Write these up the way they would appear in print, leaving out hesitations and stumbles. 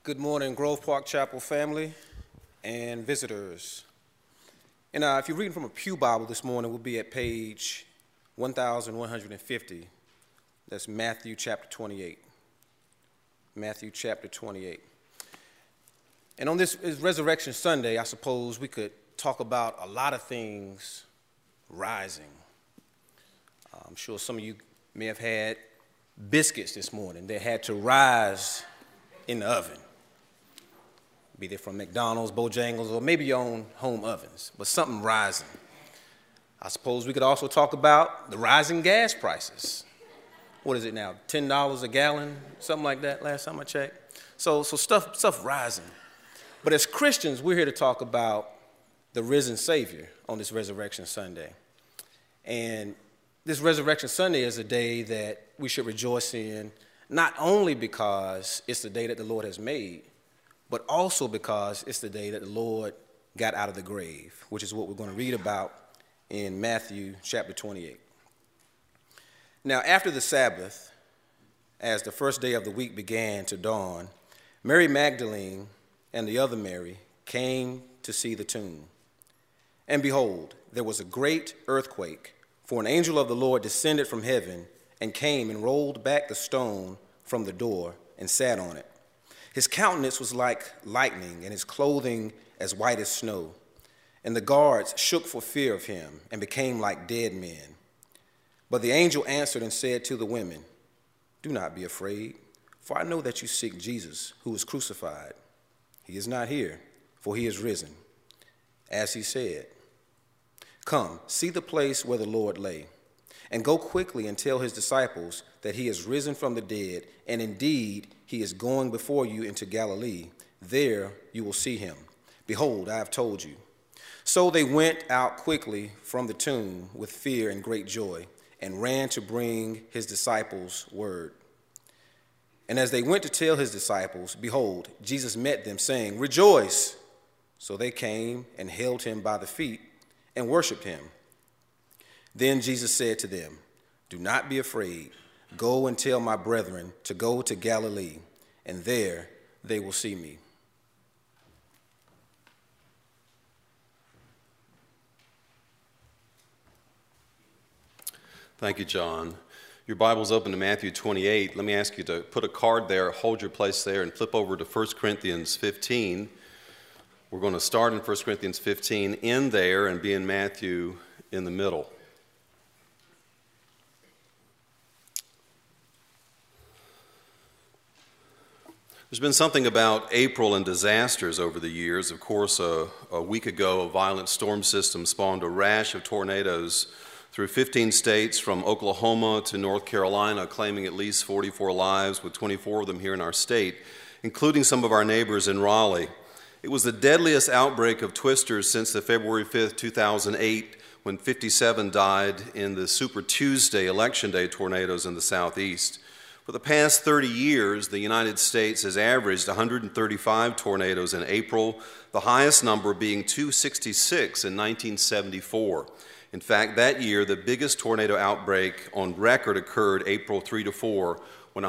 Good morning, Grove Park Chapel family and visitors. And if you're reading from a Pew Bible this morning, we'll be at page 1150. That's Matthew chapter 28. Matthew chapter 28. And on this Resurrection Sunday, I suppose we could talk about a lot of things rising. I'm sure some of you may have had biscuits this morning that had to rise in the oven. Be they from McDonald's, Bojangles, or maybe your own home ovens, but something rising. I suppose we could also talk about the rising gas prices. What is it now, $10 a gallon, something like that last time I checked? So stuff rising. But as Christians, we're here to talk about the risen Savior on this Resurrection Sunday. And this Resurrection Sunday is a day that we should rejoice in, not only because it's the day that the Lord has made, but also because it's the day that the Lord got out of the grave, which is what we're going to read about in Matthew chapter 28. Now, after the Sabbath, as the first day of the week began to dawn, Mary Magdalene and the other Mary came to see the tomb. And behold, there was a great earthquake, for an angel of the Lord descended from heaven and came and rolled back the stone from the door and sat on it. His countenance was like lightning, and his clothing as white as snow. And the guards shook for fear of him and became like dead men. But the angel answered and said to the women, "Do not be afraid, for I know that you seek Jesus, who was crucified. He is not here, for he is risen, as he said. Come, see the place where the Lord lay, and go quickly and tell his disciples that he is risen from the dead, and indeed he is going before you into Galilee. There you will see him. Behold, I have told you." So they went out quickly from the tomb with fear and great joy, and ran to bring his disciples word. And as they went to tell his disciples, behold, Jesus met them, saying, "Rejoice!" So they came and held him by the feet and worshipped him. Then Jesus said to them, "Do not be afraid. Go and tell my brethren to go to Galilee, and there they will see me." Thank you, John. Your Bible's open to Matthew 28. Let me ask you to put a card there, hold your place there, and flip over to 1 Corinthians 15. We're going to start in 1 Corinthians 15, end there, and be in Matthew in the middle. There's been something about April and disasters over the years. Of course, a week ago, a violent storm system spawned a rash of tornadoes through 15 states from Oklahoma to North Carolina, claiming at least 44 lives, with 24 of them here in our state, including some of our neighbors in Raleigh. It was the deadliest outbreak of twisters since the February 5th, 2008, when 57 died in the Super Tuesday Election Day tornadoes in the southeast. For the past 30 years, the United States has averaged 135 tornadoes in April, the highest number being 266 in 1974. In fact, that year, the biggest tornado outbreak on record occurred April 3 to 4, when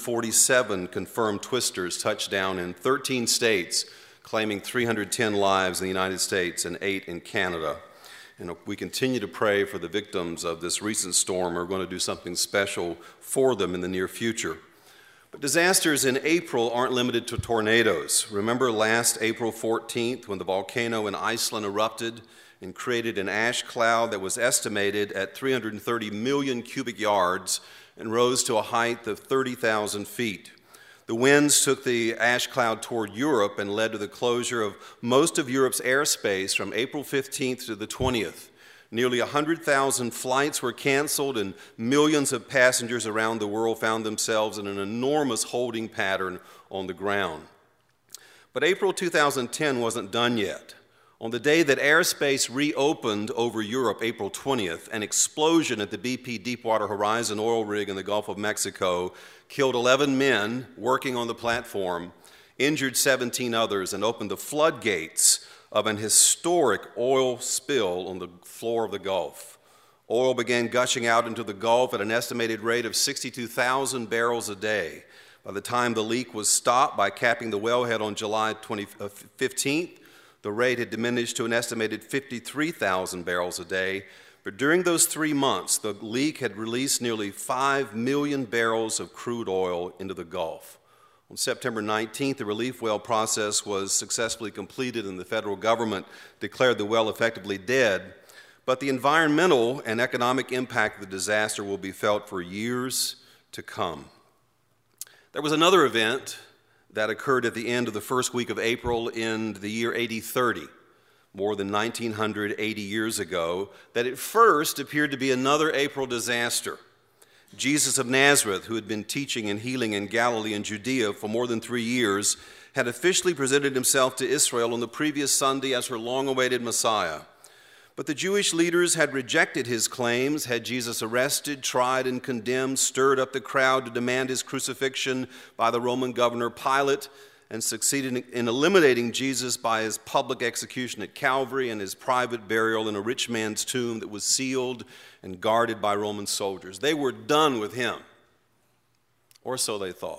147 confirmed twisters touched down in 13 states, claiming 310 lives in the United States and 8 in Canada. And we continue to pray for the victims of this recent storm. We're going to do something special for them in the near future. But disasters in April aren't limited to tornadoes. Remember last April 14th when the volcano in Iceland erupted and created an ash cloud that was estimated at 330 million cubic yards and rose to a height of 30,000 feet. The winds took the ash cloud toward Europe and led to the closure of most of Europe's airspace from April 15th to the 20th. Nearly 100,000 flights were canceled, and millions of passengers around the world found themselves in an enormous holding pattern on the ground. But April 2010 wasn't done yet. On the day that airspace reopened over Europe, April 20th, an explosion at the BP Deepwater Horizon oil rig in the Gulf of Mexico killed 11 men working on the platform, injured 17 others, and opened the floodgates of an historic oil spill on the floor of the Gulf. Oil began gushing out into the Gulf at an estimated rate of 62,000 barrels a day. By the time the leak was stopped by capping the wellhead on July 15th, the rate had diminished to an estimated 53,000 barrels a day. But during those 3 months, the leak had released nearly 5 million barrels of crude oil into the Gulf. On September 19th, the relief well process was successfully completed and the federal government declared the well effectively dead. But the environmental and economic impact of the disaster will be felt for years to come. There was another event that occurred at the end of the first week of April in the year AD 30, more than 1980 years ago, that at first appeared to be another April disaster. Jesus of Nazareth, who had been teaching and healing in Galilee and Judea for more than 3 years, had officially presented himself to Israel on the previous Sunday as her long-awaited Messiah. But the Jewish leaders had rejected his claims, had Jesus arrested, tried, and condemned, stirred up the crowd to demand his crucifixion by the Roman governor Pilate, and succeeded in eliminating Jesus by his public execution at Calvary and his private burial in a rich man's tomb that was sealed and guarded by Roman soldiers. They were done with him, or so they thought.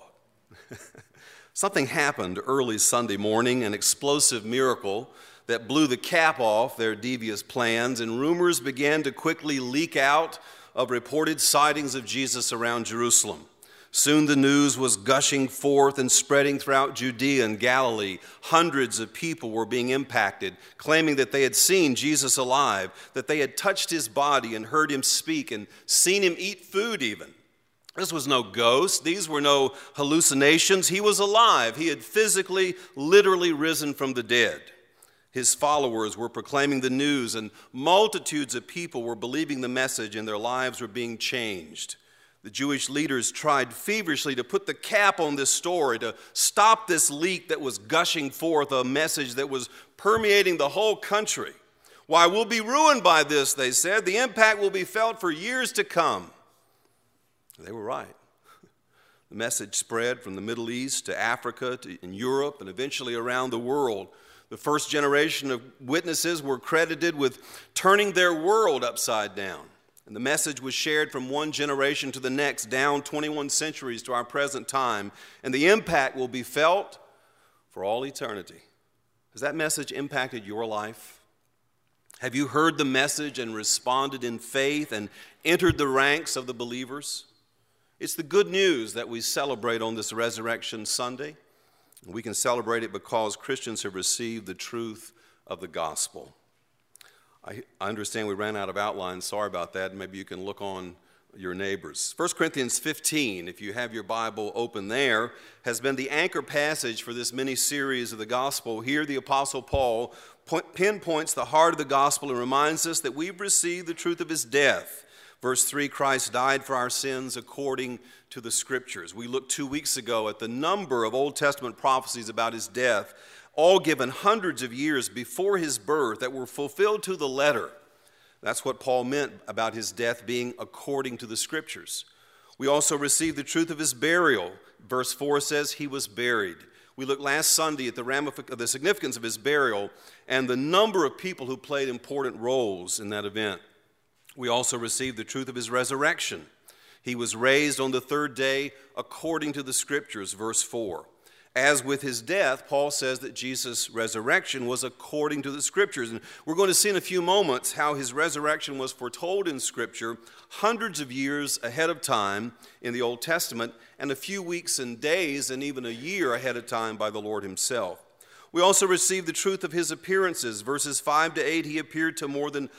Something happened early Sunday morning, an explosive miracle that blew the cap off their devious plans, and rumors began to quickly leak out of reported sightings of Jesus around Jerusalem. Soon the news was gushing forth and spreading throughout Judea and Galilee. Hundreds of people were being impacted, claiming that they had seen Jesus alive, that they had touched his body and heard him speak and seen him eat food even. This was no ghost. These were no hallucinations. He was alive. He had physically, literally risen from the dead. His followers were proclaiming the news, and multitudes of people were believing the message, and their lives were being changed. The Jewish leaders tried feverishly to put the cap on this story, to stop this leak that was gushing forth a message that was permeating the whole country. Why, we'll be ruined by this, they said. The impact will be felt for years to come. They were right. The message spread from the Middle East to Africa and Europe and eventually around the world. The first generation of witnesses were credited with turning their world upside down. And the message was shared from one generation to the next, down 21 centuries to our present time. And the impact will be felt for all eternity. Has that message impacted your life? Have you heard the message and responded in faith and entered the ranks of the believers? It's the good news that we celebrate on this Resurrection Sunday. We can celebrate it because Christians have received the truth of the gospel. I understand we ran out of outlines. Sorry about that. Maybe you can look on your neighbors. 1 Corinthians 15, if you have your Bible open there, has been the anchor passage for this mini-series of the gospel. Here the Apostle Paul pinpoints the heart of the gospel and reminds us that we've received the truth of his death. Verse 3, Christ died for our sins according to the Scriptures. We looked 2 weeks ago at the number of Old Testament prophecies about his death, all given hundreds of years before his birth, that were fulfilled to the letter. That's what Paul meant about his death being according to the Scriptures. We also received the truth of his burial. Verse 4 says he was buried. We looked last Sunday at the significance of his burial and the number of people who played important roles in that event. We also received the truth of his resurrection. He was raised on the third day according to the Scriptures, verse 4. As with his death, Paul says that Jesus' resurrection was according to the Scriptures. And we're going to see in a few moments how his resurrection was foretold in Scripture hundreds of years ahead of time in the Old Testament, and a few weeks and days and even a year ahead of time by the Lord himself. We also received the truth of his appearances. Verses 5 to 8, he appeared to more than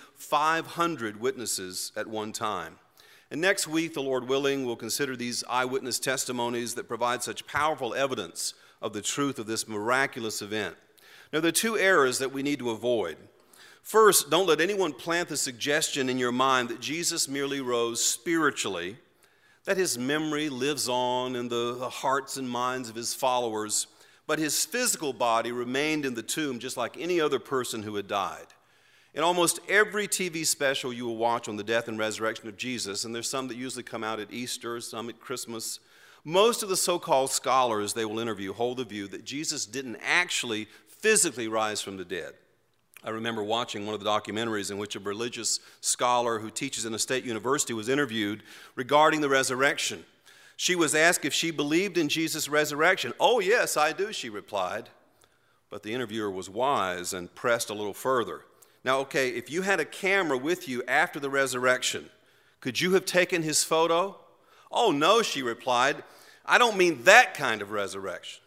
500 witnesses at one time. And next week, the Lord willing, we'll consider these eyewitness testimonies that provide such powerful evidence of the truth of this miraculous event. Now, there are two errors that we need to avoid. First, don't let anyone plant the suggestion in your mind that Jesus merely rose spiritually, that his memory lives on in the hearts and minds of his followers, but his physical body remained in the tomb just like any other person who had died. In almost every TV special you will watch on the death and resurrection of Jesus, and there's some that usually come out at Easter, some at Christmas, most of the so-called scholars they will interview hold the view that Jesus didn't actually physically rise from the dead. I remember watching one of the documentaries in which a religious scholar who teaches in a state university was interviewed regarding the resurrection. She was asked if she believed in Jesus' resurrection. "Oh, yes, I do," she replied. But the interviewer was wise and pressed a little further. "Now, okay, if you had a camera with you after the resurrection, could you have taken his photo?" "Oh, no," she replied. "I don't mean that kind of resurrection."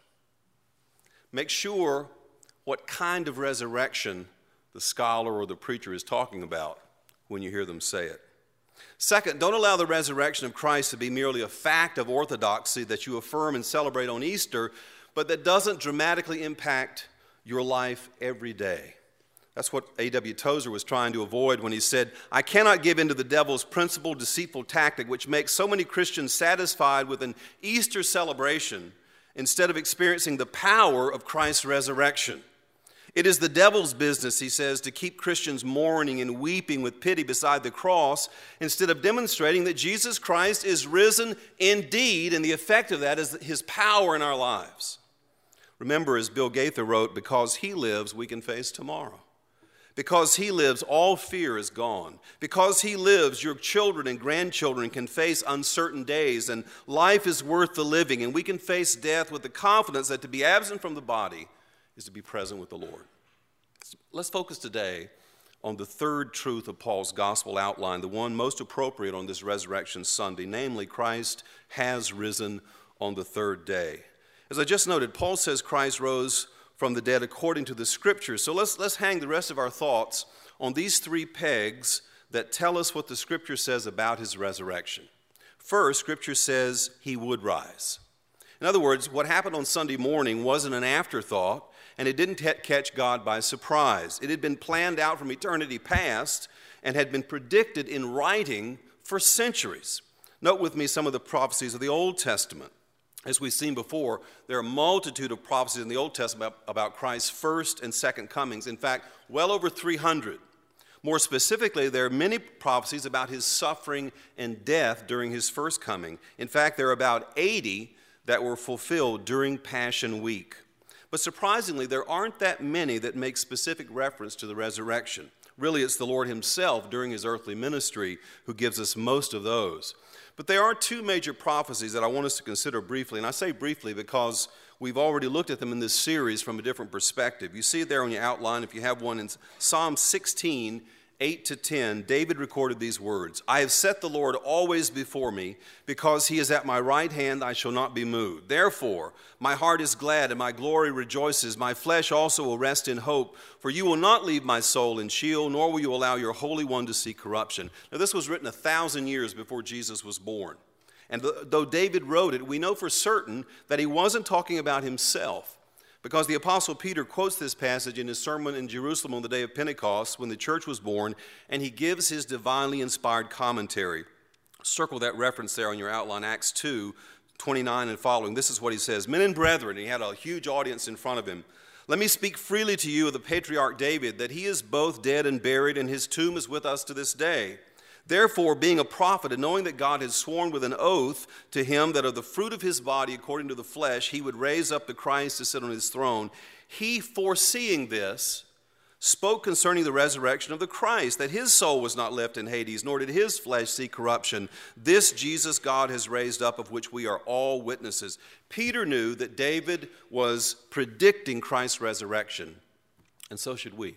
Make sure what kind of resurrection the scholar or the preacher is talking about when you hear them say it. Second, don't allow the resurrection of Christ to be merely a fact of orthodoxy that you affirm and celebrate on Easter, but that doesn't dramatically impact your life every day. That's what A.W. Tozer was trying to avoid when he said, "I cannot give in to the devil's principal deceitful tactic which makes so many Christians satisfied with an Easter celebration instead of experiencing the power of Christ's resurrection. It is the devil's business," he says, "to keep Christians mourning and weeping with pity beside the cross instead of demonstrating that Jesus Christ is risen indeed, and the effect of that is his power in our lives." Remember, as Bill Gaither wrote, because he lives, we can face tomorrow. Because he lives, all fear is gone. Because he lives, your children and grandchildren can face uncertain days, and life is worth the living, and we can face death with the confidence that to be absent from the body is to be present with the Lord. Let's focus today on the third truth of Paul's gospel outline, the one most appropriate on this Resurrection Sunday, namely, Christ has risen on the third day. As I just noted, Paul says Christ rose from the dead according to the Scriptures. So let's hang the rest of our thoughts on these three pegs that tell us what the Scripture says about his resurrection. First, Scripture says he would rise. In other words, what happened on Sunday morning wasn't an afterthought, and it didn't catch God by surprise. It had been planned out from eternity past and had been predicted in writing for centuries. Note with me some of the prophecies of the Old Testament. As we've seen before, there are a multitude of prophecies in the Old Testament about Christ's first and second comings. In fact, well over 300. More specifically, there are many prophecies about his suffering and death during his first coming. In fact, there are about 80 that were fulfilled during Passion Week. But surprisingly, there aren't that many that make specific reference to the resurrection. Really, it's the Lord himself during his earthly ministry who gives us most of those. But there are two major prophecies that I want us to consider briefly, and I say briefly because we've already looked at them in this series from a different perspective. You see it there on your outline if you have one. In Psalm 16, 8-10, David recorded these words, "I have set the Lord always before me, because he is at my right hand, I shall not be moved. Therefore, my heart is glad and my glory rejoices. My flesh also will rest in hope, for you will not leave my soul in Sheol, nor will you allow your Holy One to see corruption." Now, this was written 1,000 years before Jesus was born. And though David wrote it, we know for certain that he wasn't talking about himself, because the Apostle Peter quotes this passage in his sermon in Jerusalem on the day of Pentecost when the church was born, and he gives his divinely inspired commentary. Circle that reference there on your outline, Acts 2, 29 and following. This is what he says, "Men and brethren," he had a huge audience in front of him, "let me speak freely to you of the patriarch David, that he is both dead and buried, and his tomb is with us to this day. Therefore, being a prophet, and knowing that God had sworn with an oath to him that of the fruit of his body, according to the flesh, he would raise up the Christ to sit on his throne, he, foreseeing this, spoke concerning the resurrection of the Christ, that his soul was not left in Hades, nor did his flesh see corruption. This Jesus God has raised up, of which we are all witnesses." Peter knew that David was predicting Christ's resurrection, and so should we.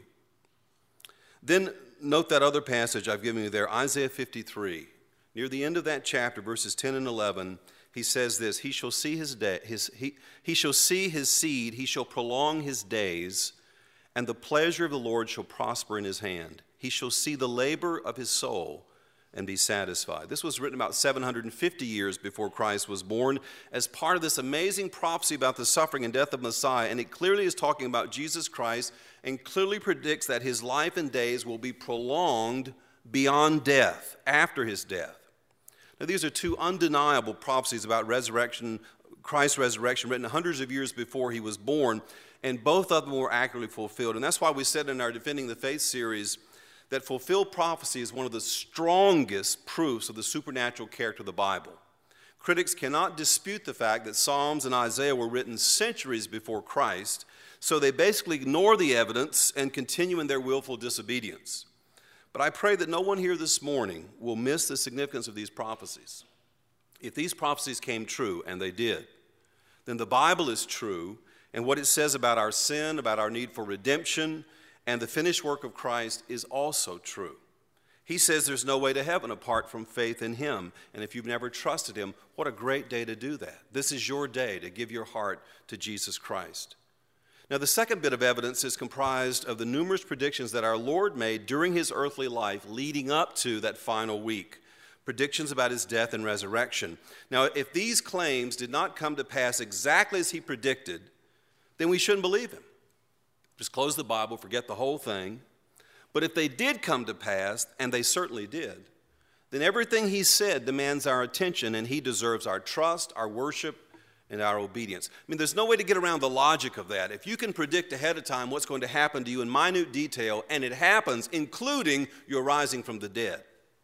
Then note that other passage I've given you there, Isaiah 53. Near the end of that chapter, verses 10 and 11, he says this, he shall see his seed, he shall prolong his days, and the pleasure of the Lord shall prosper in his hand. He shall see the labor of his soul and be satisfied. This was written about 750 years before Christ was born as part of this amazing prophecy about the suffering and death of Messiah, and it clearly is talking about Jesus Christ and clearly predicts that his life and days will be prolonged beyond death, after his death. Now, these are two undeniable prophecies about resurrection, Christ's resurrection, written hundreds of years before he was born, and both of them were accurately fulfilled. And that's why we said in our Defending the Faith series that fulfilled prophecy is one of the strongest proofs of the supernatural character of the Bible. Critics cannot dispute the fact that Psalms and Isaiah were written centuries before Christ, so they basically ignore the evidence and continue in their willful disobedience. But I pray that no one here this morning will miss the significance of these prophecies. If these prophecies came true, and they did, then the Bible is true, and what it says about our sin, about our need for redemption, and the finished work of Christ is also true. He says there's no way to heaven apart from faith in him. And if you've never trusted him, what a great day to do that. This is your day to give your heart to Jesus Christ. Now, the second bit of evidence is comprised of the numerous predictions that our Lord made during his earthly life leading up to that final week. Predictions about his death and resurrection. Now, if these claims did not come to pass exactly as he predicted, then we shouldn't believe him. Just close the Bible, forget the whole thing. But if they did come to pass, and they certainly did, then everything he said demands our attention, and he deserves our trust, our worship, and our obedience. I mean, there's no way to get around the logic of that. If you can predict ahead of time what's going to happen to you in minute detail, and it happens, including your rising from the dead,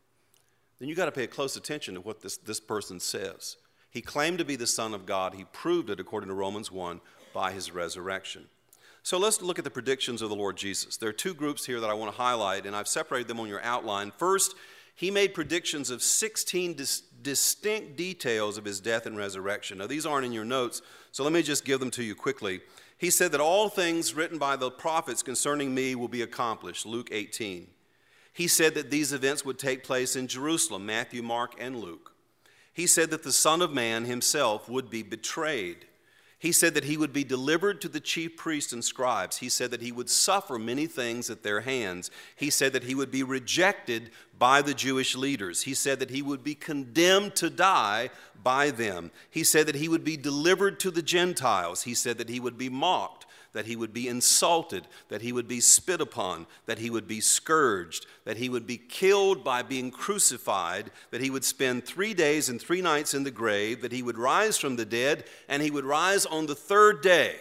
then you've got to pay close attention to what this person says. He claimed to be the Son of God. He proved it, according to Romans 1, by his resurrection. So let's look at the predictions of the Lord Jesus. There are two groups here that I want to highlight, and I've separated them on your outline. First, he made predictions of 16 distinct details of his death and resurrection. Now, these aren't in your notes, so let me just give them to you quickly. He said that all things written by the prophets concerning me will be accomplished, Luke 18. He said that these events would take place in Jerusalem, Matthew, Mark, and Luke. He said that the Son of Man himself would be betrayed. He said that he would be delivered to the chief priests and scribes. He said that he would suffer many things at their hands. He said that he would be rejected by the Jewish leaders. He said that he would be condemned to die by them. He said that he would be delivered to the Gentiles. He said that he would be mocked, that he would be insulted, that he would be spit upon, that he would be scourged, that he would be killed by being crucified, that he would spend 3 days and 3 nights in the grave, that he would rise from the dead, and he would rise on the third day.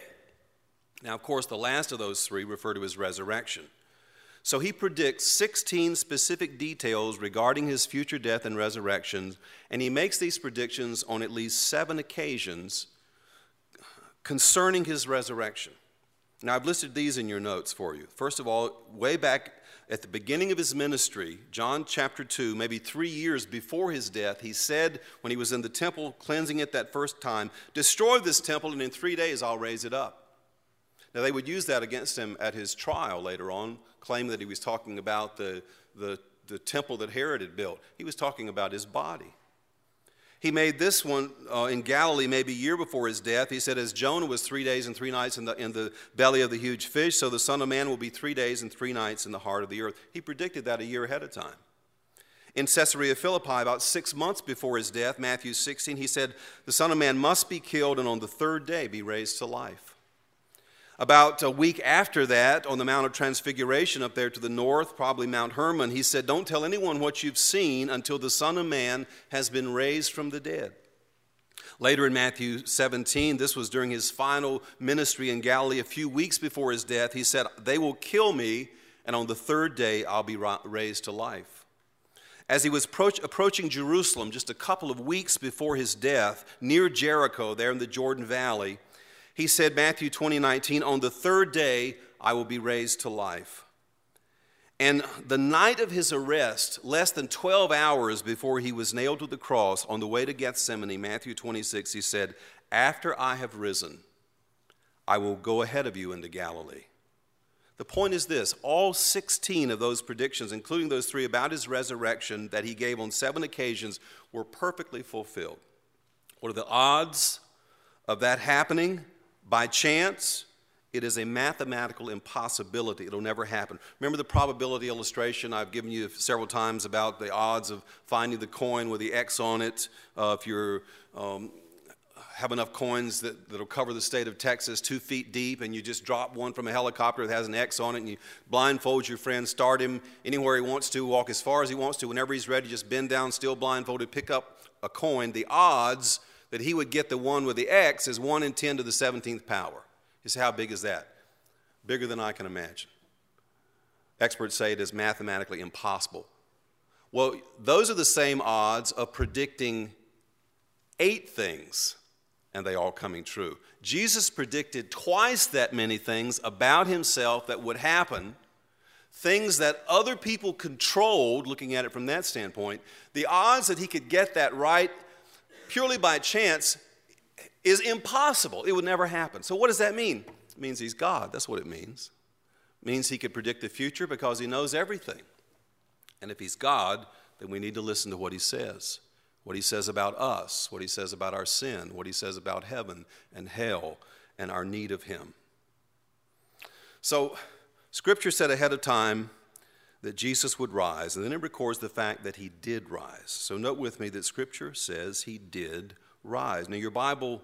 Now, of course, the last of those 3 refer to his resurrection. So he predicts 16 specific details regarding his future death and resurrection, and he makes these predictions on at least 7 occasions concerning his resurrection. Now, I've listed these in your notes for you. First of all, way back at the beginning of his ministry, John chapter 2, maybe 3 years before his death, he said when he was in the temple cleansing it that first time, "Destroy this temple, and in 3 days I'll raise it up." Now, they would use that against him at his trial later on, claiming that he was talking about the temple that Herod had built. He was talking about his body. He made this one in Galilee maybe a year before his death. He said, as Jonah was 3 days and 3 nights in the belly of the huge fish, so the Son of Man will be 3 days and 3 nights in the heart of the earth. He predicted that a year ahead of time. In Caesarea Philippi, about 6 months before his death, Matthew 16, he said, the Son of Man must be killed and on the third day be raised to life. About a week after that, on the Mount of Transfiguration up there to the north, probably Mount Hermon, he said, don't tell anyone what you've seen until the Son of Man has been raised from the dead. Later in Matthew 17, this was during his final ministry in Galilee, a few weeks before his death, he said, they will kill me, and on the third day I'll be raised to life. As he was approaching Jerusalem just a couple of weeks before his death, near Jericho, there in the Jordan Valley, he said, Matthew 20:19, on the third day I will be raised to life. And the night of his arrest, less than 12 hours before he was nailed to the cross on the way to Gethsemane, Matthew 26, he said, after I have risen, I will go ahead of you into Galilee. The point is this, all 16 of those predictions, including those 3 about his resurrection that he gave on 7 occasions, were perfectly fulfilled. What are the odds of that happening? By chance, it is a mathematical impossibility. It'll never happen. Remember the probability illustration I've given you several times about the odds of finding the coin with the X on it. If you have enough coins that'll cover the state of Texas 2 feet deep, and you just drop one from a helicopter that has an X on it, and you blindfold your friend, start him anywhere he wants to, walk as far as he wants to. Whenever he's ready, just bend down, still blindfolded, pick up a coin. The odds that he would get the one with the X is 1 in 10 to the 17th power. You say, how big is that? Bigger than I can imagine. Experts say it is mathematically impossible. Well, those are the same odds of predicting 8 things, and they all coming true. Jesus predicted twice that many things about himself that would happen, things that other people controlled, looking at it from that standpoint. The odds that he could get that right purely by chance is impossible. It would never happen. So what does that mean? It means he's God. That's what it means. It means he could predict the future because he knows everything. And if he's God, then we need to listen to what he says about us, what he says about our sin, what he says about heaven and hell and our need of him. So Scripture said ahead of time that Jesus would rise, and then it records the fact that he did rise. So note with me that Scripture says he did rise. Now your Bible,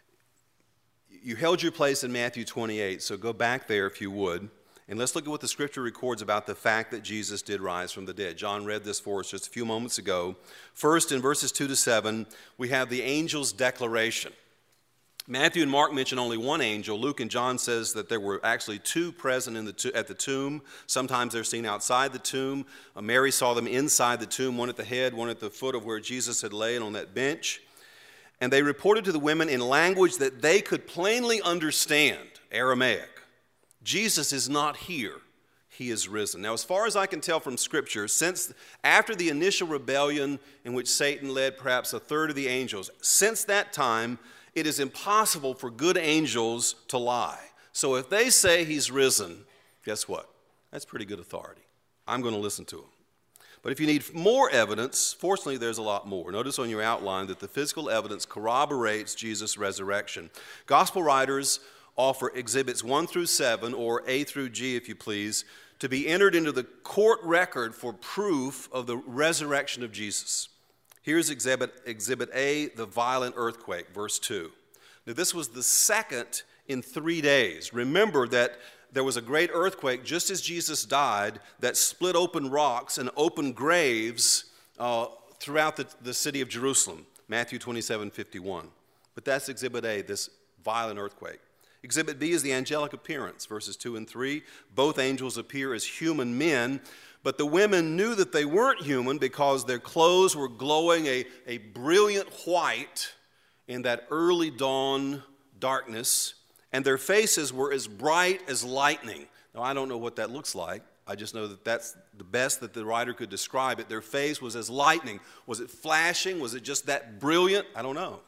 you held your place in Matthew 28, so go back there if you would, and let's look at what the Scripture records about the fact that Jesus did rise from the dead. John read this for us just a few moments ago. First, in verses 2 to 7, we have the angel's declaration. Matthew and Mark mention only one angel. Luke and John says that there were actually two present at the tomb. Sometimes they're seen outside the tomb. Mary saw them inside the tomb, one at the head, one at the foot of where Jesus had lain on that bench. And they reported to the women in language that they could plainly understand, Aramaic. Jesus is not here. He is risen. Now, as far as I can tell from Scripture, since after the initial rebellion in which Satan led perhaps a third of the angels, since that time, it is impossible for good angels to lie. So if they say he's risen, guess what? That's pretty good authority. I'm going to listen to them. But if you need more evidence, fortunately there's a lot more. Notice on your outline that the physical evidence corroborates Jesus' resurrection. Gospel writers offer exhibits 1 through 7, or A through G if you please, to be entered into the court record for proof of the resurrection of Jesus. Here's exhibit A, the violent earthquake, verse 2. Now this was the second in 3 days. Remember that there was a great earthquake just as Jesus died that split open rocks and opened graves throughout the city of Jerusalem, Matthew 27:51. But that's exhibit A, this violent earthquake. Exhibit B is the angelic appearance, verses 2 and 3. Both angels appear as human men, but the women knew that they weren't human because their clothes were glowing a brilliant white in that early dawn darkness, and their faces were as bright as lightning. Now, I don't know what that looks like. I just know that that's the best that the writer could describe it. Their face was as lightning. Was it flashing? Was it just that brilliant? I don't know.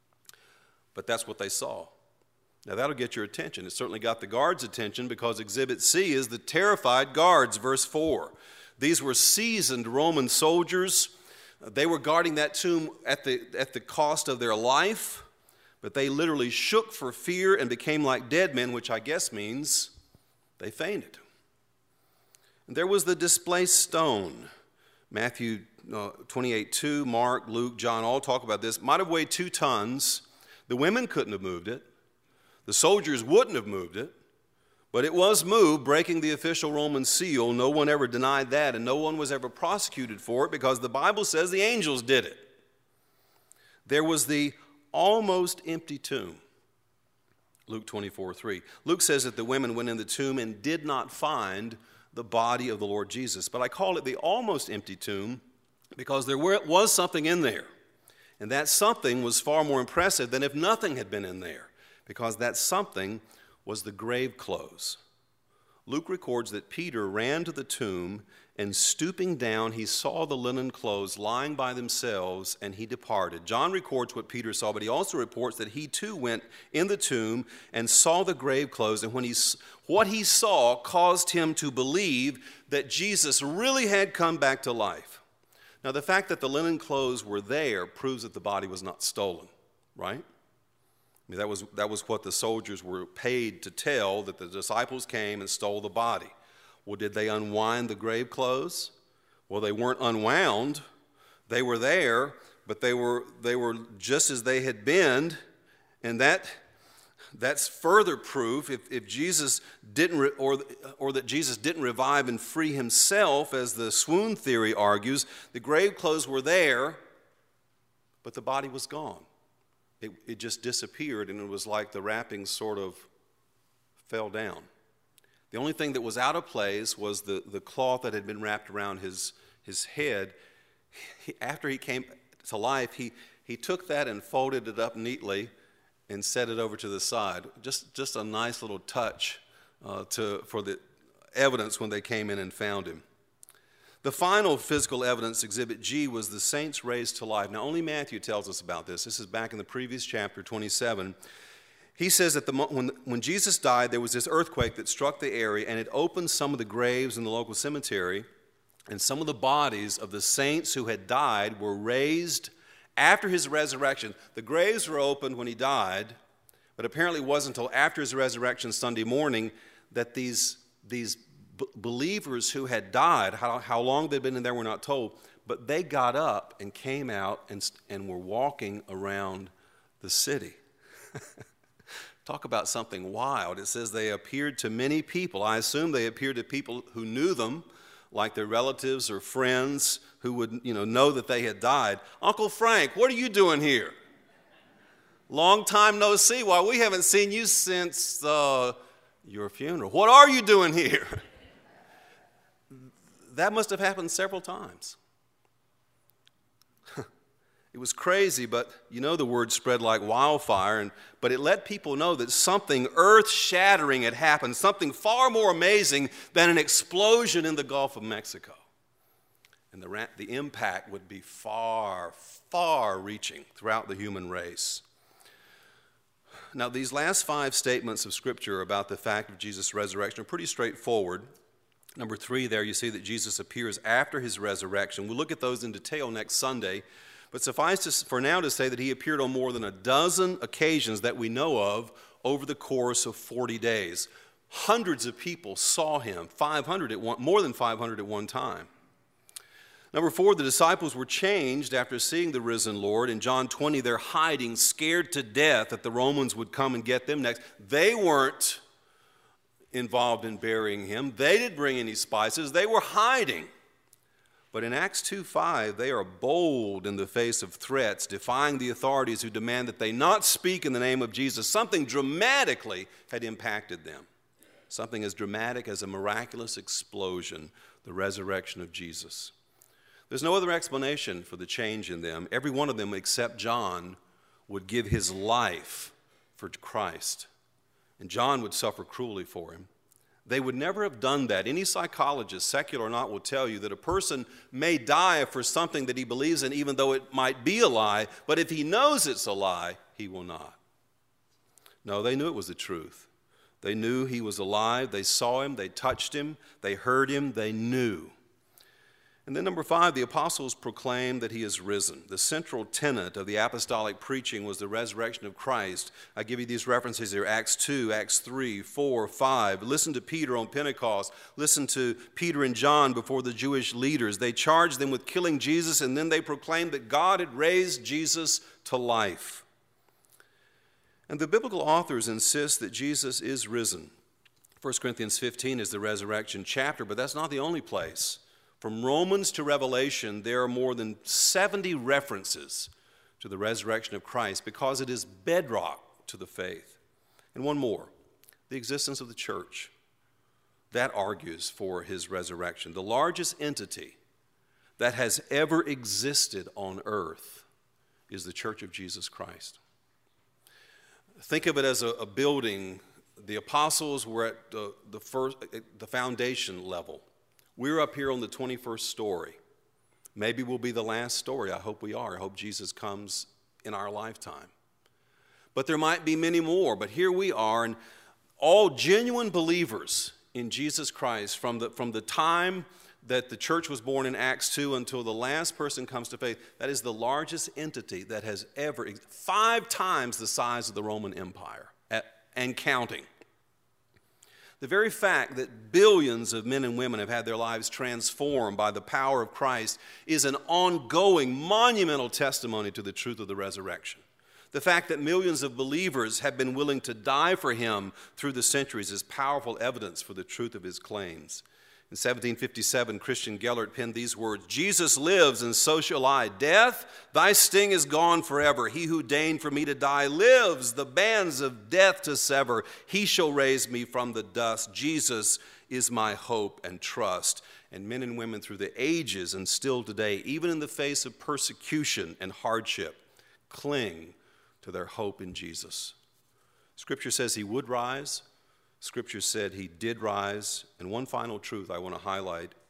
But that's what they saw. Now, that'll get your attention. It certainly got the guards' attention because Exhibit C is the terrified guards, verse 4. These were seasoned Roman soldiers. They were guarding that tomb at the cost of their life, but they literally shook for fear and became like dead men, which I guess means they fainted. And there was the displaced stone. Matthew 28:2, Mark, Luke, John all talk about this. Might have weighed 2 tons. The women couldn't have moved it. The soldiers wouldn't have moved it, but it was moved, breaking the official Roman seal. No one ever denied that, and no one was ever prosecuted for it because the Bible says the angels did it. There was the almost empty tomb, Luke 24:3. Luke says that the women went in the tomb and did not find the body of the Lord Jesus. But I call it the almost empty tomb because there was something in there, and that something was far more impressive than if nothing had been in there, because that something was the grave clothes. Luke records that Peter ran to the tomb, and stooping down, he saw the linen clothes lying by themselves, and he departed. John records what Peter saw, but he also reports that he too went in the tomb and saw the grave clothes, and what he saw caused him to believe that Jesus really had come back to life. Now, the fact that the linen clothes were there proves that the body was not stolen, right? I mean, that was what the soldiers were paid to tell, that the disciples came and stole the body. Well, did they unwind the grave clothes? Well, they weren't unwound. They were there, but they were just as they had been, and that's further proof if Jesus didn't or that Jesus didn't revive and free himself, as the swoon theory argues. The grave clothes were there, but the body was gone. It just disappeared, and it was like the wrappings sort of fell down. The only thing that was out of place was the cloth that had been wrapped around his head. After he came to life, he took that and folded it up neatly and set it over to the side. Just a nice little touch for the evidence when they came in and found him. The final physical evidence, Exhibit G, was the saints raised to life. Now, only Matthew tells us about this. This is back in the previous chapter, 27. He says that when Jesus died, there was this earthquake that struck the area, and it opened some of the graves in the local cemetery, and some of the bodies of the saints who had died were raised after his resurrection. The graves were opened when he died, but apparently it wasn't until after his resurrection Sunday morning that these believers who had died, how long they'd been in there we're not told, but they got up and came out and were walking around the city. Talk about something wild. It says they appeared to many people. I assume they appeared to people who knew them, like their relatives or friends who would know that they had died. Uncle Frank, what are you doing here? Long time no see. Why, we haven't seen you since your funeral. What are you doing here? That must have happened several times. It was crazy, but the word spread like wildfire, but it let people know that something earth-shattering had happened, something far more amazing than an explosion in the Gulf of Mexico. And the impact would be far, far-reaching throughout the human race. Now, these last 5 statements of Scripture about the fact of Jesus' resurrection are pretty straightforward. Number 3 there, you see that Jesus appears after his resurrection. We'll look at those in detail next Sunday. But suffice for now to say that he appeared on more than a dozen occasions that we know of over the course of 40 days. Hundreds of people saw him, more than 500 at one time. Number 4, the disciples were changed after seeing the risen Lord. In John 20, they're hiding, scared to death that the Romans would come and get them next. They weren't involved in burying him. They didn't bring any spices. They were hiding. But in Acts 2:5, they are bold in the face of threats, defying the authorities who demand that they not speak in the name of Jesus. Something dramatically had impacted them. Something as dramatic as a miraculous explosion, the resurrection of Jesus. There's no other explanation for the change in them. Every one of them except John would give his life for Christ. And John would suffer cruelly for him. They would never have done that. Any psychologist, secular or not, will tell you that a person may die for something that he believes in, even though it might be a lie, but if he knows it's a lie, he will not. No, they knew it was the truth. They knew he was alive. They saw him. They touched him. They heard him. They knew. And then number 5, the apostles proclaimed that he is risen. The central tenet of the apostolic preaching was the resurrection of Christ. I give you these references here, Acts 2, Acts 3, 4, 5. Listen to Peter on Pentecost. Listen to Peter and John before the Jewish leaders. They charged them with killing Jesus, and then they proclaimed that God had raised Jesus to life. And the biblical authors insist that Jesus is risen. 1 Corinthians 15 is the resurrection chapter, but that's not the only place. From Romans to Revelation, there are more than 70 references to the resurrection of Christ because it is bedrock to the faith. And one more, the existence of the church. That argues for his resurrection. The largest entity that has ever existed on earth is the Church of Jesus Christ. Think of it as a building. The apostles were at the foundation level. We're up here on the 21st story. Maybe we'll be the last story. I hope we are. I hope Jesus comes in our lifetime. But there might be many more. But here we are, and all genuine believers in Jesus Christ from the time that the church was born in Acts 2 until the last person comes to faith, that is the largest entity that has ever, 5 times the size of the Roman Empire and counting. The very fact that billions of men and women have had their lives transformed by the power of Christ is an ongoing, monumental testimony to the truth of the resurrection. The fact that millions of believers have been willing to die for him through the centuries is powerful evidence for the truth of his claims. In 1757, Christian Gellert penned these words, "Jesus lives, and so shall I. Death, thy sting is gone forever. He who deigned for me to die lives, the bands of death to sever. He shall raise me from the dust. Jesus is my hope and trust." And men and women through the ages and still today, even in the face of persecution and hardship, cling to their hope in Jesus. Scripture says he would rise. Scripture said he did rise. And one final truth I want to highlight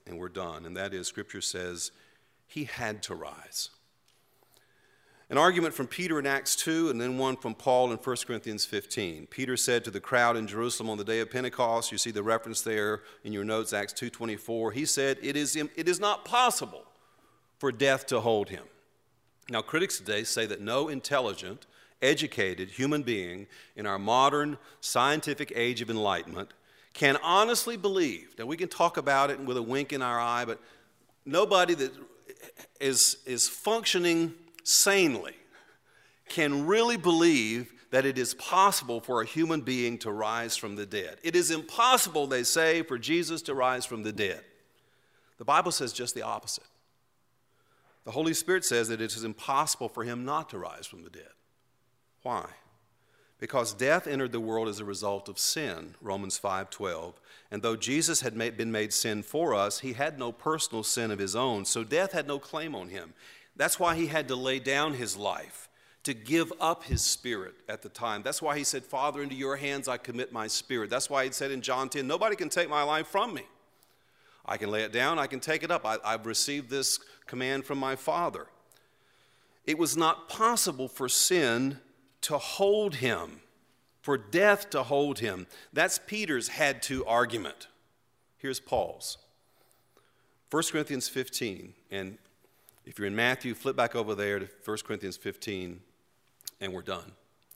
and we're done. And that is, Scripture says, he had to rise. An argument from Peter in Acts 2, and then one from Paul in 1 Corinthians 15. Peter said to the crowd in Jerusalem on the day of Pentecost, you see the reference there in your notes, Acts 2:24, he said, it is not possible for death to hold him. Now, critics today say that no intelligent, educated human being in our modern scientific age of enlightenment can honestly believe, now we can talk about it with a wink in our eye, but nobody that is functioning sanely can really believe that it is possible for a human being to rise from the dead. It is impossible, they say, for Jesus to rise from the dead. The Bible says just the opposite. The Holy Spirit says that it is impossible for him not to rise from the dead. Why? Because death entered the world as a result of sin, Romans 5:12. And though Jesus had been made sin for us, he had no personal sin of his own, so death had no claim on him. That's why he had to lay down his life, to give up his spirit at the time. That's why he said, Father, into your hands I commit my spirit. That's why he said in John 10, nobody can take my life from me. I can lay it down, I can take it up. I've received this command from my Father. It was not possible for sin to hold him, for death to hold him. That's Peter's had to argument. Here's Paul's. 1 Corinthians 15, and if you're in Matthew, flip back over there to 1 Corinthians 15, and we're done.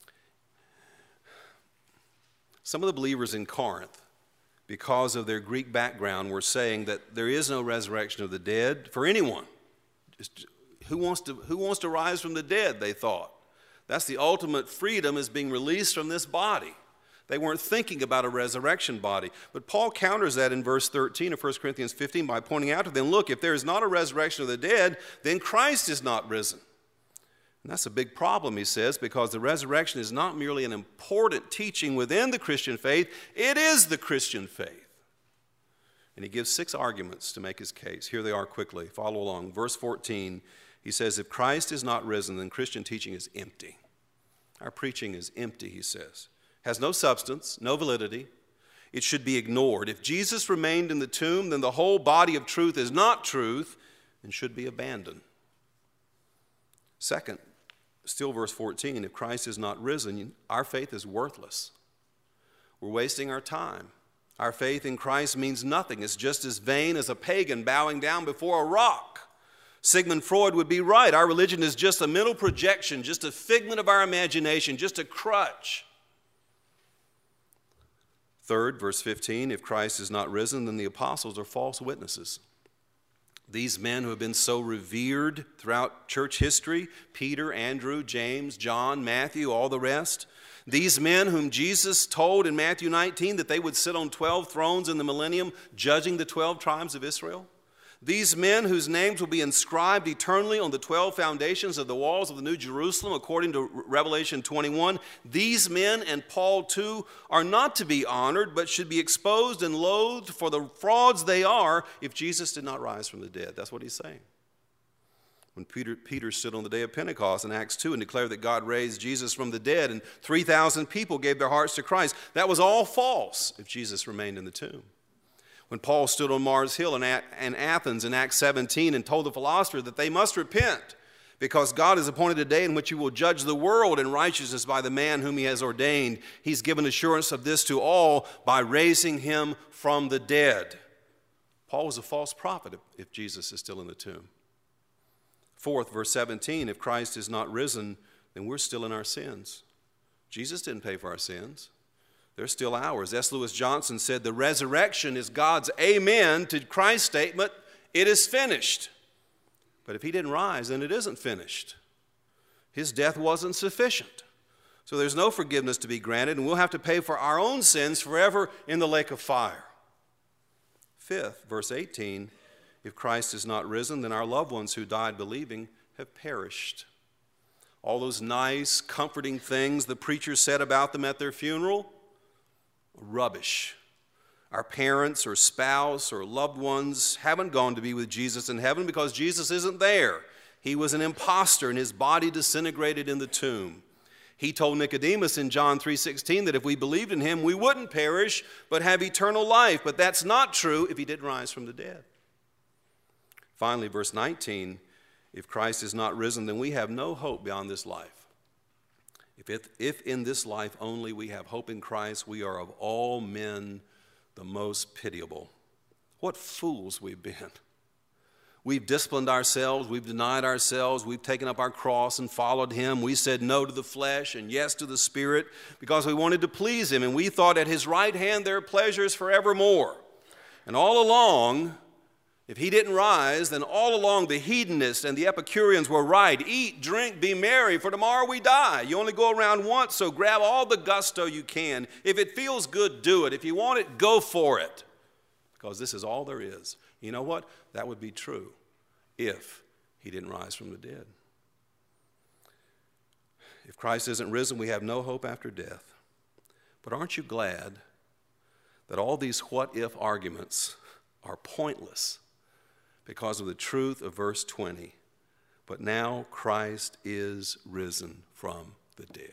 Some of the believers in Corinth, because of their Greek background, were saying that there is no resurrection of the dead for anyone. Who wants to rise from the dead, they thought. That's the ultimate freedom, is being released from this body. They weren't thinking about a resurrection body. But Paul counters that in verse 13 of 1 Corinthians 15 by pointing out to them, look, if there is not a resurrection of the dead, then Christ is not risen. And that's a big problem, he says, because the resurrection is not merely an important teaching within the Christian faith, it is the Christian faith. And he gives 6 arguments to make his case. Here they are quickly. Follow along. Verse 14, he says, if Christ is not risen, then Christian teaching is empty. Our preaching is empty, he says. Has no substance, no validity. It should be ignored. If Jesus remained in the tomb, then the whole body of truth is not truth and should be abandoned. Second, still verse 14, if Christ is not risen, our faith is worthless. We're wasting our time. Our faith in Christ means nothing. It's just as vain as a pagan bowing down before a rock. Sigmund Freud would be right. Our religion is just a mental projection, just a figment of our imagination, just a crutch. Third, verse 15, if Christ is not risen, then the apostles are false witnesses. These men who have been so revered throughout church history, Peter, Andrew, James, John, Matthew, all the rest, these men whom Jesus told in Matthew 19 that they would sit on 12 thrones in the millennium, judging the 12 tribes of Israel, these men whose names will be inscribed eternally on the 12 foundations of the walls of the New Jerusalem, according to Revelation 21, these men, and Paul too, are not to be honored, but should be exposed and loathed for the frauds they are if Jesus did not rise from the dead. That's what he's saying. When Peter stood on the day of Pentecost in Acts 2 and declared that God raised Jesus from the dead and 3,000 people gave their hearts to Christ, that was all false if Jesus remained in the tomb. When Paul stood on Mars Hill in Athens in Acts 17 and told the philosophers that they must repent because God has appointed a day in which he will judge the world in righteousness by the man whom he has ordained, he's given assurance of this to all by raising him from the dead. Paul was a false prophet if Jesus is still in the tomb. Fourth, verse 17, if Christ is not risen, then we're still in our sins. Jesus didn't pay for our sins. They're still ours. S. Lewis Johnson said, the resurrection is God's amen to Christ's statement, it is finished. But if he didn't rise, then it isn't finished. His death wasn't sufficient. So there's no forgiveness to be granted, and we'll have to pay for our own sins forever in the lake of fire. Fifth, verse 18, if Christ is not risen, then our loved ones who died believing have perished. All those nice, comforting things the preacher said about them at their funeral, rubbish. Our parents or spouse or loved ones haven't gone to be with Jesus in heaven because Jesus isn't there. He was an imposter and his body disintegrated in the tomb. He told Nicodemus in John 3:16 that if we believed in him, we wouldn't perish but have eternal life. But that's not true if he didn't rise from the dead. Finally, verse 19, if Christ is not risen, then we have no hope beyond this life. If in this life only we have hope in Christ, we are of all men the most pitiable. What fools we've been. We've disciplined ourselves, we've denied ourselves, we've taken up our cross and followed him. We said no to the flesh and yes to the Spirit because we wanted to please him, and we thought at his right hand there are pleasures forevermore. And all along, if he didn't rise, then all along the hedonists and the Epicureans were right. Eat, drink, be merry, for tomorrow we die. You only go around once, so grab all the gusto you can. If it feels good, do it. If you want it, go for it. Because this is all there is. You know what? That would be true if he didn't rise from the dead. If Christ isn't risen, we have no hope after death. But aren't you glad that all these what-if arguments are pointless because of the truth of verse 20? But now Christ is risen from the dead.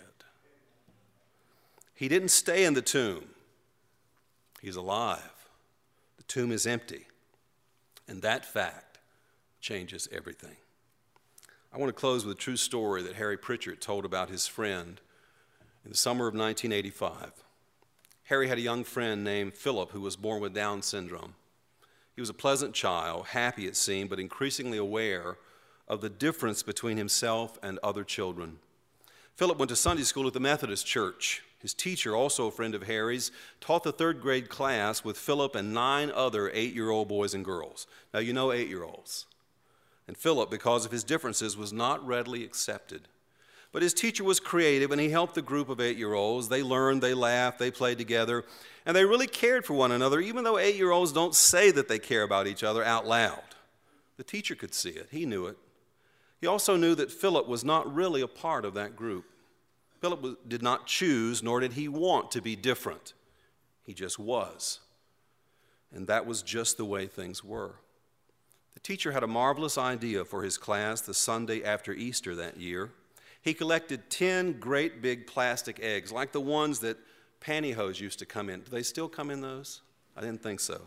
He didn't stay in the tomb. He's alive. The tomb is empty. And that fact changes everything. I want to close with a true story that Harry Pritchard told about his friend in the summer of 1985. Harry had a young friend named Philip who was born with Down syndrome. He was a pleasant child, happy it seemed, but increasingly aware of the difference between himself and other children. Philip went to Sunday school at the Methodist Church. His teacher, also a friend of Harry's, taught the third grade class with Philip and 9 other 8-year-old boys and girls. Now, you know 8-year-olds. And Philip, because of his differences, was not readily accepted. But his teacher was creative, and he helped the group of 8-year-olds. They learned, they laughed, they played together, and they really cared for one another, even though 8-year-olds don't say that they care about each other out loud. The teacher could see it. He knew it. He also knew that Philip was not really a part of that group. Philip did not choose, nor did he want to be different. He just was. And that was just the way things were. The teacher had a marvelous idea for his class the Sunday after Easter that year. He collected 10 great big plastic eggs, like the ones that pantyhose used to come in. Do they still come in those? I didn't think so.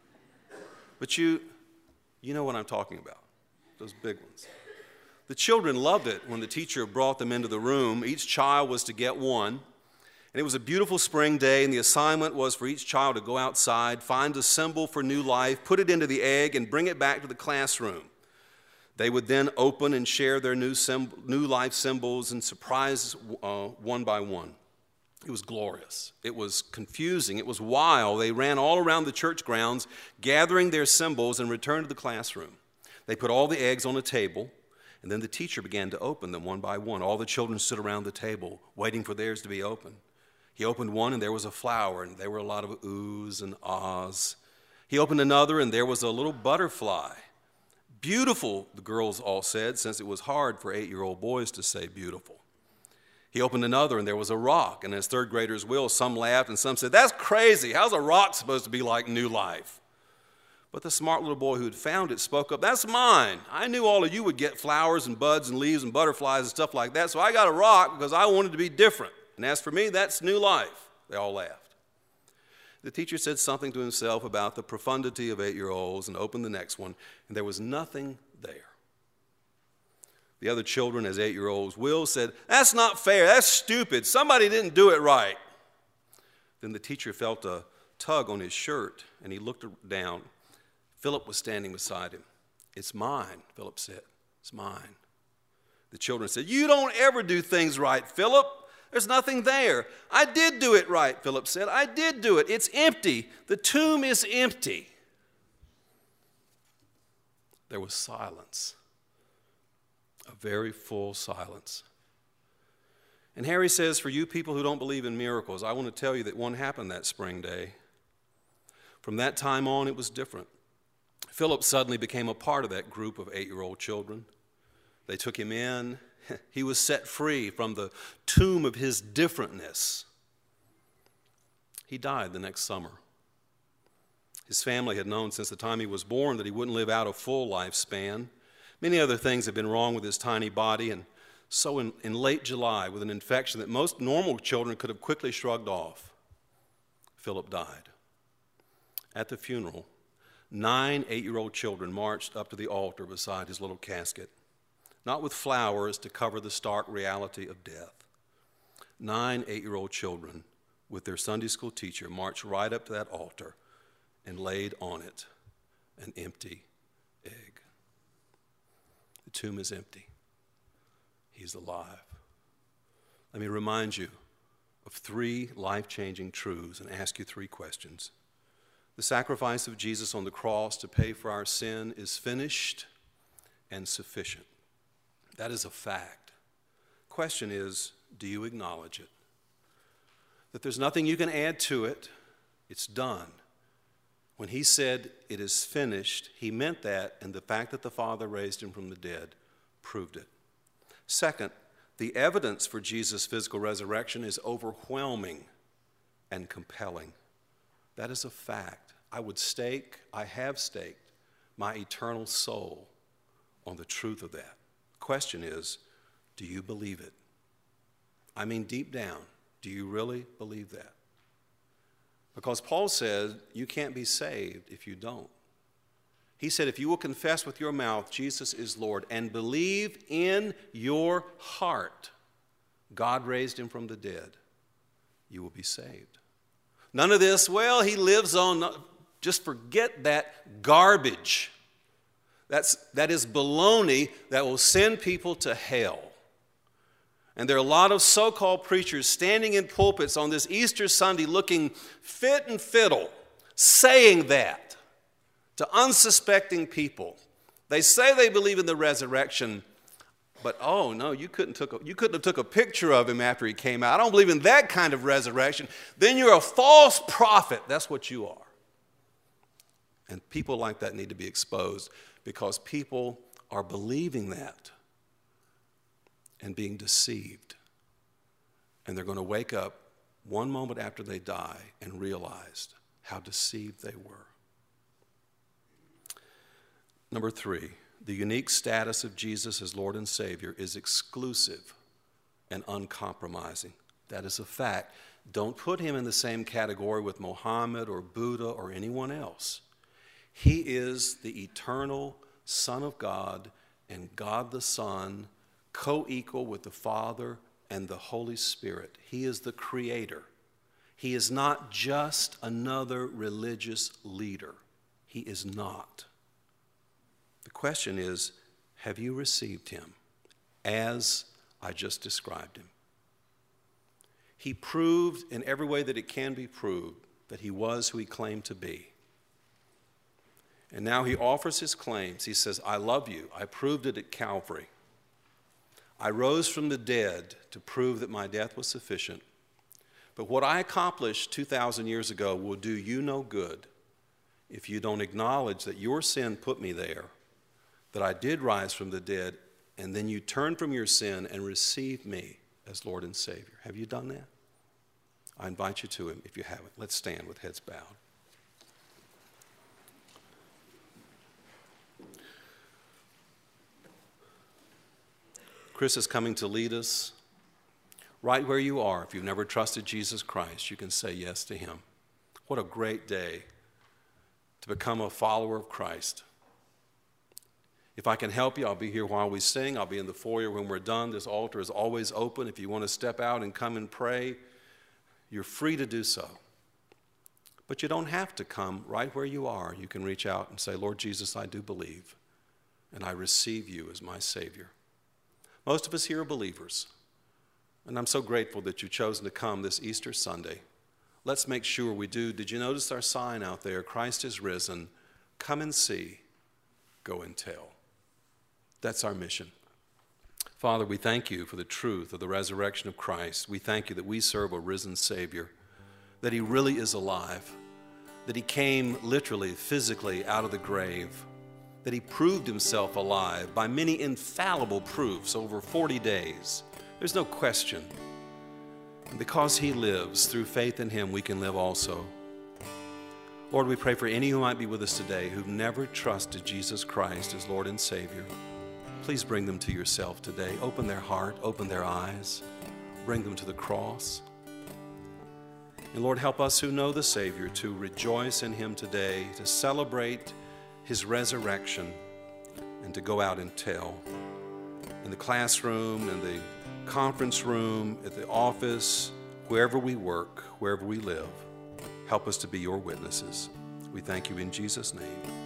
But you know what I'm talking about, those big ones. The children loved it when the teacher brought them into the room. Each child was to get one. And it was a beautiful spring day, and the assignment was for each child to go outside, find a symbol for new life, put it into the egg, and bring it back to the classroom. They would then open and share their new life symbols and surprise one by one. It was glorious. It was confusing. It was wild. They ran all around the church grounds, gathering their symbols, and returned to the classroom. They put all the eggs on a table, and then the teacher began to open them one by one. All the children stood around the table, waiting for theirs to be opened. He opened one, and there was a flower, and there were a lot of oohs and ahs. He opened another, and there was a little butterfly. Beautiful, the girls all said, since it was hard for 8-year-old boys to say beautiful. He opened another, and there was a rock, and as third graders will, some laughed, and some said, "That's crazy. How's a rock supposed to be like new life?" But the smart little boy who had found it spoke up, "That's mine. I knew all of you would get flowers and buds and leaves and butterflies and stuff like that, so I got a rock because I wanted to be different. And as for me, that's new life." They all laughed. The teacher said something to himself about the profundity of 8-year-olds and opened the next one, and there was nothing there. The other children, as 8-year-olds will, said, "That's not fair. That's stupid. Somebody didn't do it right." Then the teacher felt a tug on his shirt, and he looked down. Philip was standing beside him. "It's mine," Philip said. "It's mine." The children said, "You don't ever do things right, Philip. There's nothing there." "I did do it right," Philip said. "I did do it. It's empty. The tomb is empty." There was silence, a very full silence. And Harry says, for you people who don't believe in miracles, I want to tell you that one happened that spring day. From that time on, it was different. Philip suddenly became a part of that group of 8-year-old children. They took him in. He was set free from the tomb of his differentness. He died the next summer. His family had known since the time he was born that he wouldn't live out a full lifespan. Many other things had been wrong with his tiny body, and so in late July, with an infection that most normal children could have quickly shrugged off, Philip died. At the funeral, 9 8-year-old children marched up to the altar beside his little casket, not with flowers to cover the stark reality of death. 9 8-year-old children with their Sunday school teacher marched right up to that altar and laid on it an empty egg. The tomb is empty. He's alive. Let me remind you of 3 life-changing truths and ask you 3 questions. The sacrifice of Jesus on the cross to pay for our sin is finished and sufficient. That is a fact. Question is, do you acknowledge it? That there's nothing you can add to it. It's done. When he said it is finished, he meant that, and the fact that the Father raised him from the dead proved it. Second, the evidence for Jesus' physical resurrection is overwhelming and compelling. That is a fact. I have staked my eternal soul on the truth of that. Question is, do you believe it? I mean, deep down, do you really believe that? Because Paul said you can't be saved if you don't. He said, if you will confess with your mouth Jesus is Lord and believe in your heart God raised him from the dead, you will be saved. None of this, well, he lives on, just forget that garbage. That is baloney that will send people to hell. And there are a lot of so-called preachers standing in pulpits on this Easter Sunday looking fit and fiddle, saying that to unsuspecting people. They say they believe in the resurrection, but oh no, you couldn't have took a picture of him after he came out. I don't believe in that kind of resurrection. Then you're a false prophet. That's what you are. And people like that need to be exposed because people are believing that and being deceived. And they're going to wake up one moment after they die and realize how deceived they were. Number 3, the unique status of Jesus as Lord and Savior is exclusive and uncompromising. That is a fact. Don't put him in the same category with Muhammad or Buddha or anyone else. He is the eternal Son of God and God the Son, co-equal with the Father and the Holy Spirit. He is the Creator. He is not just another religious leader. He is not. The question is, have you received him as I just described him? He proved in every way that it can be proved that he was who he claimed to be. And now he offers his claims. He says, I love you. I proved it at Calvary. I rose from the dead to prove that my death was sufficient. But what I accomplished 2,000 years ago will do you no good if you don't acknowledge that your sin put me there, that I did rise from the dead, and then you turn from your sin and receive me as Lord and Savior. Have you done that? I invite you to him if you haven't. Let's stand with heads bowed. Chris is coming to lead us. Right where you are, if you've never trusted Jesus Christ, you can say yes to him. What a great day to become a follower of Christ. If I can help you, I'll be here while we sing. I'll be in the foyer when we're done. This altar is always open. If you want to step out and come and pray, you're free to do so. But you don't have to come right where you are. You can reach out and say, Lord Jesus, I do believe, and I receive you as my Savior. Most of us here are believers, and I'm so grateful that you've chosen to come this Easter Sunday. Let's make sure we do. Did you notice our sign out there? Christ is risen. Come and see. Go and tell. That's our mission. Father, we thank you for the truth of the resurrection of Christ. We thank you that we serve a risen Savior, that he really is alive, that he came literally, physically out of the grave, that he proved himself alive by many infallible proofs over 40 days. There's no question. And because he lives, through faith in him, we can live also. Lord, we pray for any who might be with us today who've never trusted Jesus Christ as Lord and Savior. Please bring them to yourself today. Open their heart, open their eyes, bring them to the cross. And Lord, help us who know the Savior to rejoice in him today, to celebrate his resurrection, and to go out and tell. In the classroom, in the conference room, at the office, wherever we work, wherever we live, help us to be your witnesses. We thank you in Jesus' name.